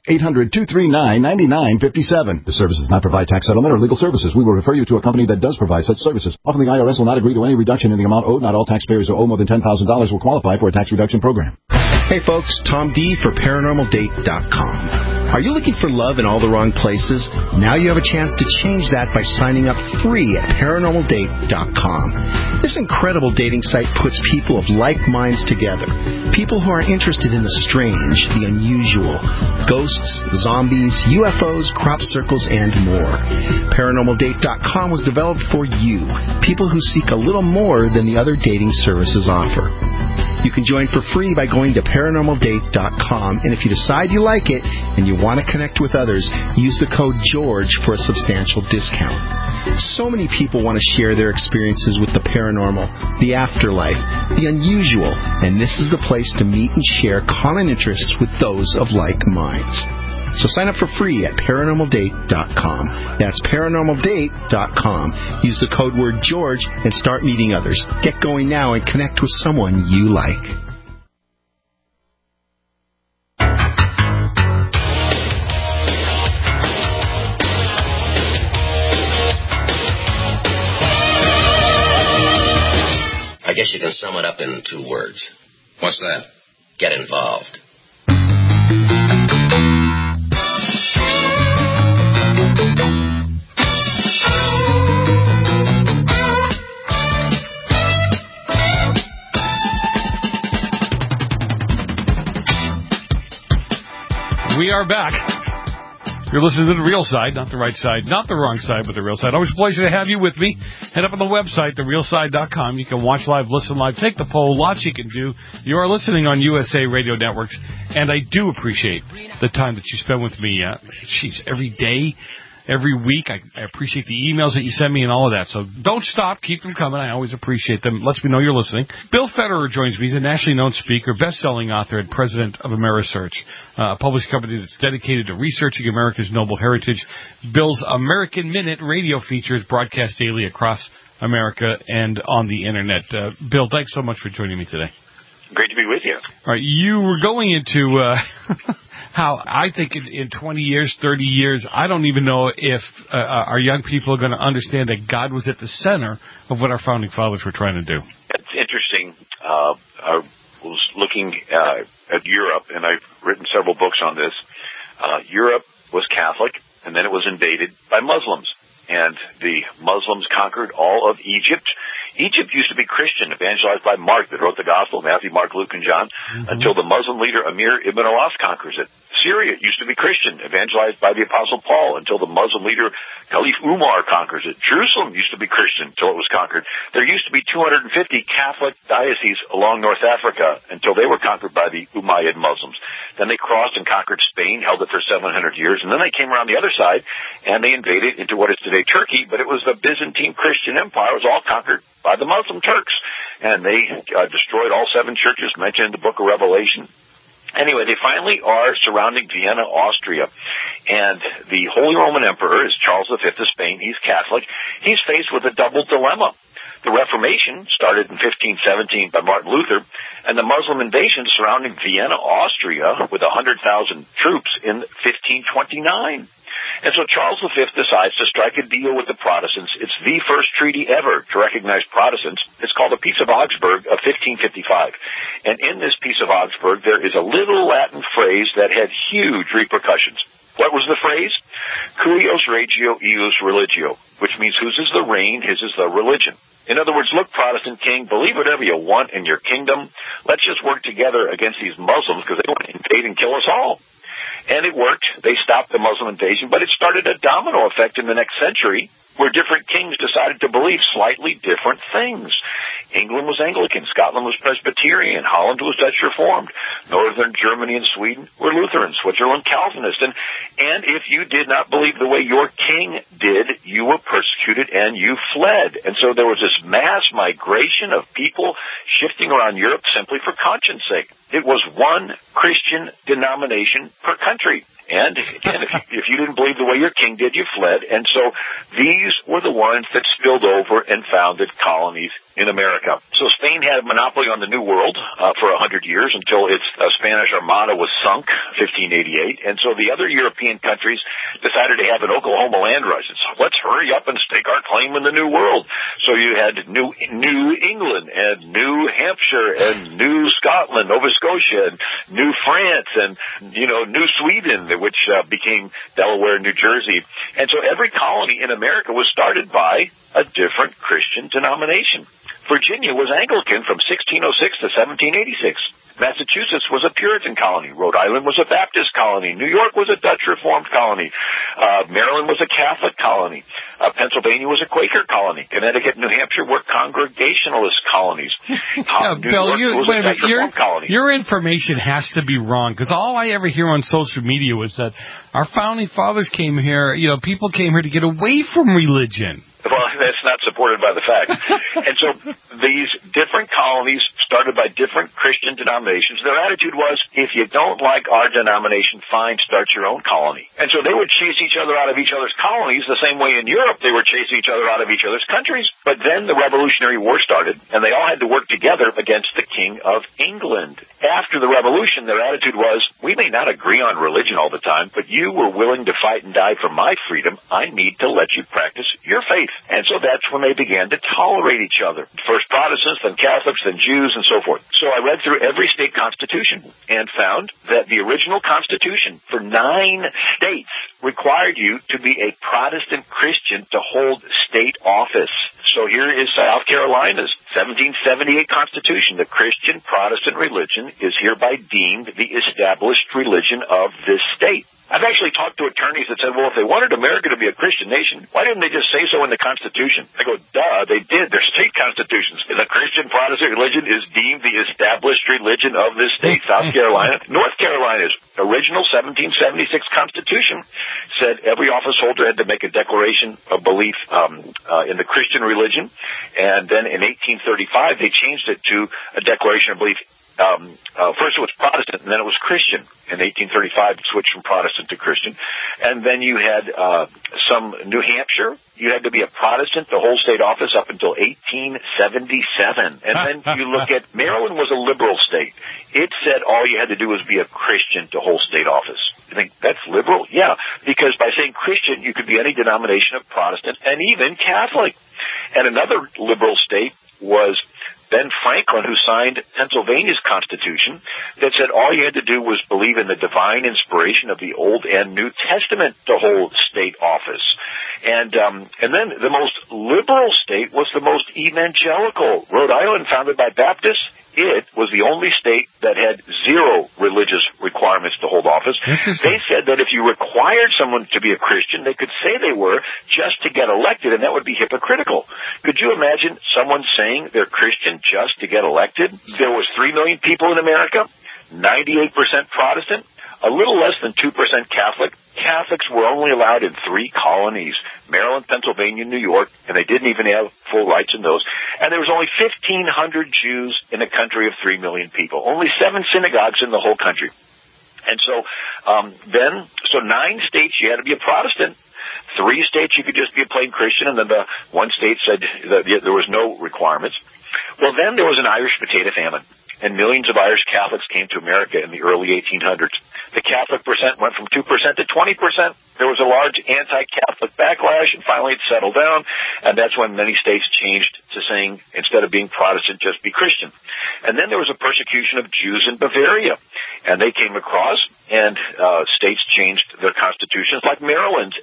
Speaker 9: 800-239-9957. The service does not provide tax settlement or legal services. We will refer you to a company that does provide such services. Often the IRS will not agree to any reduction in the amount owed. Not all taxpayers who owe more than $10,000 will qualify for a tax reduction program.
Speaker 10: Hey folks, Tom D for ParanormalDate.com. Are you looking for love in all the wrong places? Now you have a chance to change that by signing up free at ParanormalDate.com. This incredible dating site puts people of like minds together. People who are interested in the strange, the unusual, ghosts, zombies, UFOs, crop circles, and more. ParanormalDate.com was developed for you, people who seek a little more than the other dating services offer. You can join for free by going to ParanormalDate.com, and if you decide you like it and you want to connect with others, use the code GEORGE for a substantial discount. So many people want to share their experiences with the paranormal, the afterlife, the unusual, and this is the place to meet and share common interests with those of like minds. So sign up for free at ParanormalDate.com. That's ParanormalDate.com. Use the code word George and start meeting others. Get going now and connect with someone you like.
Speaker 16: I guess you can sum it up in 2 words.
Speaker 6: What's that?
Speaker 16: Get involved.
Speaker 2: We are back. You're listening to The Real Side, not the right side, not the wrong side, but The Real Side. Always a pleasure to have you with me. Head up on the website, TheRealSide.com. You can watch live, listen live, take the poll, lots you can do. You are listening on USA Radio Networks, and I do appreciate the time that you spend with me, every day, every week. I appreciate the emails that you send me and all of that. So don't stop. Keep them coming. I always appreciate them. Lets me know you're listening. Bill Federer joins me. He's a nationally known speaker, best-selling author, and president of Amerisearch, a published company that's dedicated to researching America's noble heritage. Bill's American Minute radio feature is broadcast daily across America and on the Internet. Bill, thanks so much for joining me today.
Speaker 17: Great to be with you.
Speaker 2: All right, you were going into how I think in 20 years, 30 years, I don't even know if our young people are going to understand that God was at the center of what our founding fathers were trying to do.
Speaker 17: It's interesting interesting. I was looking at Europe, and I've written several books on this. Europe was Catholic, and then it was invaded by Muslims. And the Muslims conquered all of Egypt. Egypt used to be Christian, evangelized by Mark that wrote the Gospel, Matthew, Mark, Luke, and John, until the Muslim leader Amir ibn Awaf conquers it. Syria used to be Christian, evangelized by the Apostle Paul, until the Muslim leader Caliph Umar conquers it. Jerusalem used to be Christian until it was conquered. There used to be 250 Catholic dioceses along North Africa until they were conquered by the Umayyad Muslims. Then they crossed and conquered Spain, held it for 700 years, and then they came around the other side, and they invaded into what is today Turkey, but it was the Byzantine Christian Empire. It was all conquered by the Muslim Turks, and they destroyed all 7 churches mentioned in the book of Revelation. Anyway, they finally are surrounding Vienna, Austria, and the Holy Roman Emperor is Charles V of Spain. He's Catholic. He's faced with a double dilemma. The Reformation started in 1517 by Martin Luther, and the Muslim invasion surrounding Vienna, Austria, with 100,000 troops in 1529. And so Charles V decides to strike a deal with the Protestants. It's the first treaty ever to recognize Protestants. It's called the Peace of Augsburg of 1555. And in this Peace of Augsburg, there is a little Latin phrase that had huge repercussions. What was the phrase? Cuius regio eius religio, which means whose is the reign, his is the religion. In other words, look, Protestant king, believe whatever you want in your kingdom. Let's just work together against these Muslims because they want to invade and kill us all. And it worked. They stopped the Muslim invasion, but it started a domino effect in the next century where different kings decided to believe slightly different things. England was Anglican, Scotland was Presbyterian, Holland was Dutch Reformed, Northern Germany and Sweden were Lutheran, Switzerland Calvinist. And if you did not believe the way your king did, you were persecuted and you fled. And so there was this mass migration of people shifting around Europe simply for conscience sake. It was one Christian denomination per country. And again, if you didn't believe the way your king did, you fled. And so these were the ones that spilled over and founded colonies in America. So Spain had a monopoly on the New World for 100 years until its Spanish Armada was sunk, 1588. And so the other European countries decided to have an Oklahoma land rush. Let's hurry up and stake our claim in the New World. So you had New England and New Hampshire and New Scotland, Nova Scotia, and New France and, New Sweden, which became Delaware and New Jersey. And so every colony in America was started by a different Christian denomination. Virginia was Anglican from 1606 to 1786. Massachusetts was a Puritan colony. Rhode Island was a Baptist colony. New York was a Dutch Reformed colony. Maryland was a Catholic colony. Pennsylvania was a Quaker colony. Connecticut and New Hampshire were Congregationalist colonies.
Speaker 2: Bill, your information has to be wrong, because all I ever hear on social media was that our founding fathers came here, people came here to get away from religion.
Speaker 17: Well, that's not supported by the facts. And so these different colonies started by different Christian denominations. Their attitude was, if you don't like our denomination, fine, start your own colony. And so they would chase each other out of each other's colonies the same way in Europe they were chasing each other out of each other's countries. But then the Revolutionary War started, and they all had to work together against the King of England. After the Revolution, their attitude was, we may not agree on religion all the time, but you were willing to fight and die for my freedom. I need to let you practice your faith. And so that's when they began to tolerate each other. First Protestants, then Catholics, then Jews, and so forth. So I read through every state constitution and found that the original constitution for 9 states required you to be a Protestant Christian to hold state office. So here is South Carolina's 1778 Constitution. The Christian Protestant religion is hereby deemed the established religion of this state. I've actually talked to attorneys that said, well, if they wanted America to be a Christian nation, why didn't they just say so in the Constitution? I go, duh, they did. They're state constitutions. The Christian Protestant religion is deemed the established religion of this state, South Carolina. North Carolina's original 1776 Constitution said every office holder had to make a declaration of belief in the Christian religion. And then in 1835, they changed it to a declaration of belief. First it was Protestant, and then it was Christian. In 1835, it switched from Protestant to Christian. And then you had some New Hampshire. You had to be a Protestant to hold state office up until 1877. And then you look at Maryland was a liberal state. It said all you had to do was be a Christian to hold state office. You think that's liberal? Yeah, because by saying Christian, you could be any denomination of Protestant and even Catholic. And another liberal state was Ben Franklin, who signed Pennsylvania's Constitution, that said all you had to do was believe in the divine inspiration of the Old and New Testament to hold state office. And then the most liberal state was the most evangelical. Rhode Island, founded by Baptists, it was the only state that had zero religious requirements to hold office. They said that if you required someone to be a Christian, they could say they were just to get elected, and that would be hypocritical. Could you imagine someone saying they're Christian just to get elected? There was 3 million people in America, 98% Protestant, a little less than 2% Catholic. Catholics were only allowed in 3 colonies, Maryland, Pennsylvania, New York, and they didn't even have full rights in those. And there was only 1,500 Jews in a country of 3 million people, only 7 synagogues in the whole country. And so so 9 states you had to be a Protestant. 3 states you could just be a plain Christian, and then the 1 state said that there was no requirements. Well, then there was an Irish potato famine, and millions of Irish Catholics came to America in the early 1800s. The Catholic percent went from 2% to 20%. There was a large anti-Catholic backlash, and finally it settled down, and that's when many states changed to saying, instead of being Protestant, just be Christian. And then there was a persecution of Jews in Bavaria, and they came across, and states changed their constitutions, like Maryland's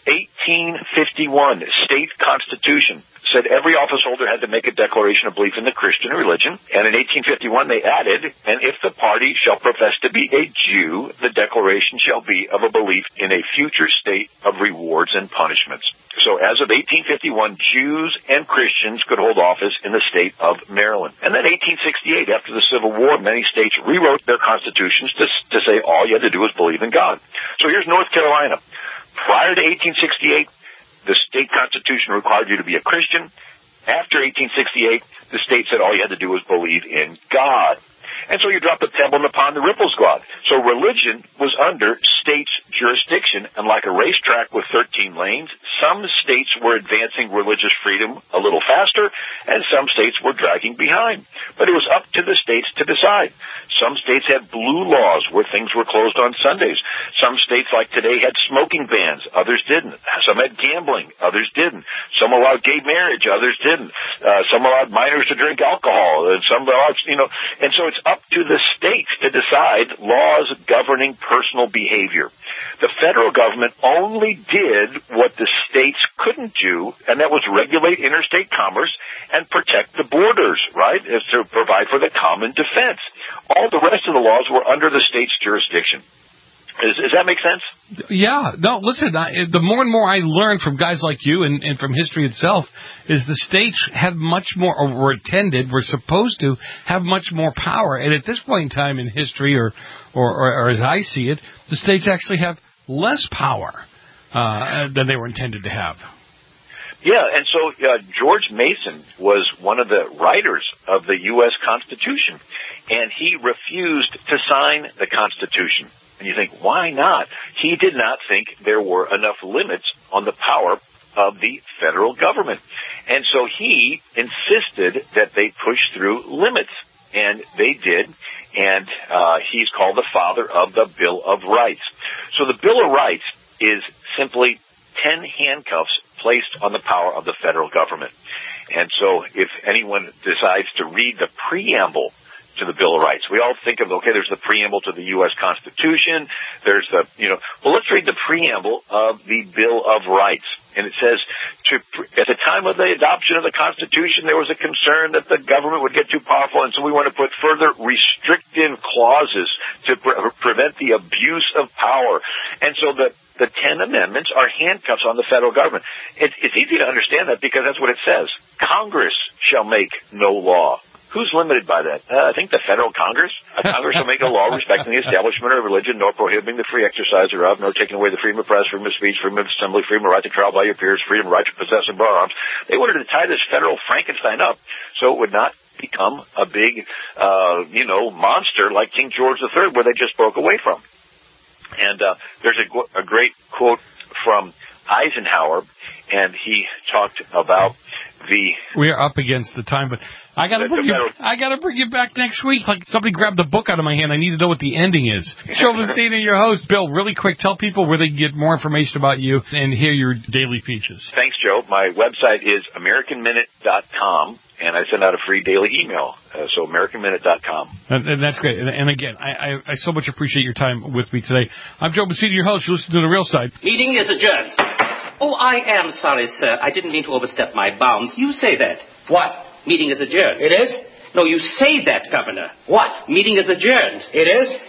Speaker 17: 1851 state constitution said every office holder had to make a declaration of belief in the Christian religion. And in 1851, they added, and if the party shall profess to be a Jew, the declaration shall be of a belief in a future state of rewards and punishments. So as of 1851, Jews and Christians could hold office in the state of Maryland. And then 1868, after the Civil War, many states rewrote their constitutions to say all you had to do was believe in God. So here's North Carolina. Prior to 1868, the state constitution required you to be a Christian. After 1868, the state said all you had to do was believe in God. And so you drop the pebble in the pond, the ripples go out. So religion was under states' jurisdiction, and like a racetrack with 13 lanes, some states were advancing religious freedom a little faster, and some states were dragging behind. But it was up to the states to decide. Some states had blue laws where things were closed on Sundays. Some states, like today, had smoking bans. Others didn't. Some had gambling. Others didn't. Some allowed gay marriage. Others didn't. Some allowed minors to drink alcohol. And some allowed, and so it's up to the states to decide laws governing personal behavior. The federal government only did what the states couldn't do, and that was regulate interstate commerce and protect the borders, right? Is to provide for the common defense. All the rest of the laws were under the state's jurisdiction. Does that make sense?
Speaker 2: Yeah. No, listen, the more and more I learn from guys like you and from history itself is the states had much more, or were supposed to have much more power. And at this point in time in history, or as I see it, the states actually have less power than they were intended to have.
Speaker 17: Yeah, and so George Mason was one of the writers of the U.S. Constitution, and he refused to sign the Constitution. And you think, why not? He did not think there were enough limits on the power of the federal government. And so he insisted that they push through limits. And they did. And he's called the father of the Bill of Rights. So the Bill of Rights is simply 10 handcuffs placed on the power of the federal government. And so if anyone decides to read the preamble to the Bill of Rights, we all think of, okay, there's the preamble to the U.S. Constitution, there's the, well, let's read the preamble of the Bill of Rights. And it says, at the time of the adoption of the Constitution, there was a concern that the government would get too powerful, and so we want to put further restrictive clauses to prevent the abuse of power. And so the 10 amendments are handcuffs on the federal government. It's easy to understand that because that's what it says. Congress shall make no law. Who's limited by that? I think the federal Congress. Congress shall make a law respecting the establishment of religion, nor prohibiting the free exercise thereof, nor taking away the freedom of press, freedom of speech, freedom of assembly, freedom of right to trial by your peers, freedom of right to possess and bear arms. They wanted to tie this federal Frankenstein up so it would not become a big, monster like King George III, where they just broke away from. And there's a great quote from Eisenhower, and he talked about
Speaker 2: We are up against the time, but I gotta bring you back next week. Like somebody grabbed the book out of my hand. I need to know what the ending is. Joe Messina, your host. Bill, really quick, tell people where they can get more information about you and hear your daily pieces.
Speaker 17: Thanks, Joe. My website is AmericanMinute.com, and I send out a free daily email. So AmericanMinute.com.
Speaker 2: And that's great. And again, I so much appreciate your time with me today. I'm Joe Messina, your host. You listen to The Real Side.
Speaker 12: Meeting is adjourned. Oh, I am sorry, sir. I didn't mean to overstep my bounds. You say that.
Speaker 16: What?
Speaker 12: Meeting is adjourned.
Speaker 16: It is?
Speaker 12: No, you say that, Governor.
Speaker 16: What?
Speaker 12: Meeting is adjourned.
Speaker 16: It is?